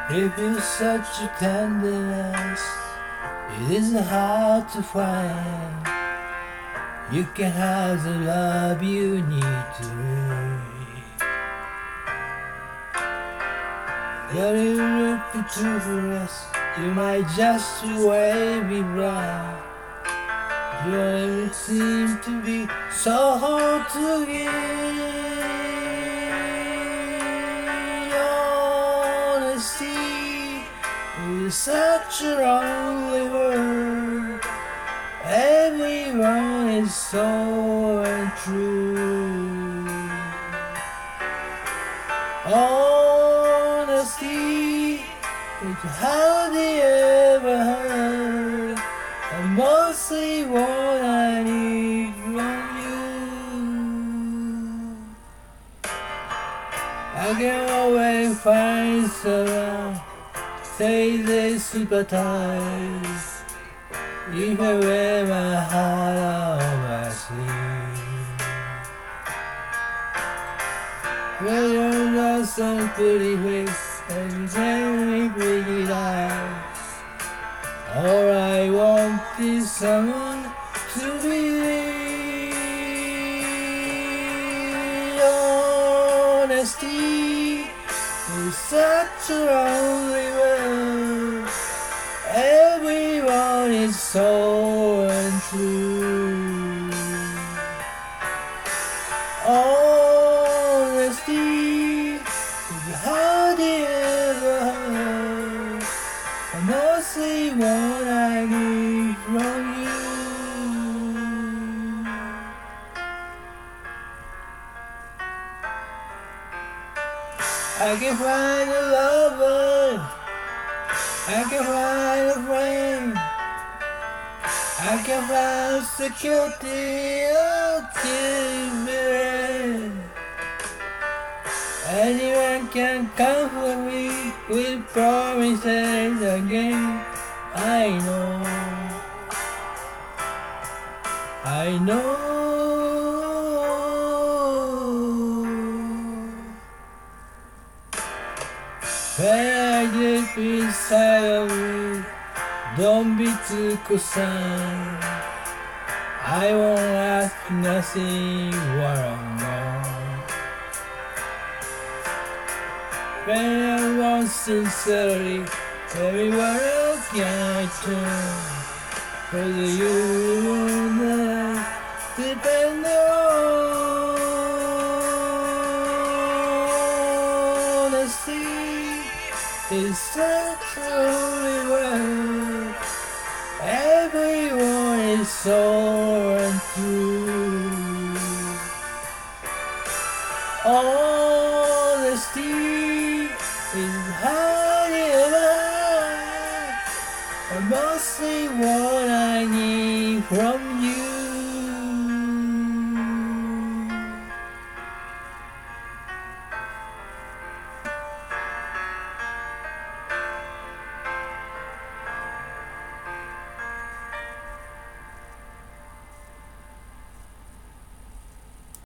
If you're such a tenderness, it isn't hard to find. You can have the love you need to live. But if you look for us, you might just way be blind. You don't seem to be so hard to get. Honesty is such a lonely word. Everyone is so untrue. Honesty is hardly ever heard, and mostly what I need from you. I can always find someone, say they sympathize. If I wear my heart on my sleeve, well, you're not some pretty face, and you can't make pretty eyes. All I want is someone to believe. Honesty is such a lonely word. Everyone is so untrue. Honesty is hardly ever heard, and mostly what I need from you. I can find a lover, I can find a friend, I can find security ultimate. Anyone can comfort me with promises again. I know. When I get inside of you, don't be too concerned. I won't ask nothing what I'm wrong. When I want sincerity, everywhere else can I turn. Whether you want that, depend on. Honesty is such a lonely word. Everyone is so untrue. Honesty is hardly ever heard, and mostly what I need from you.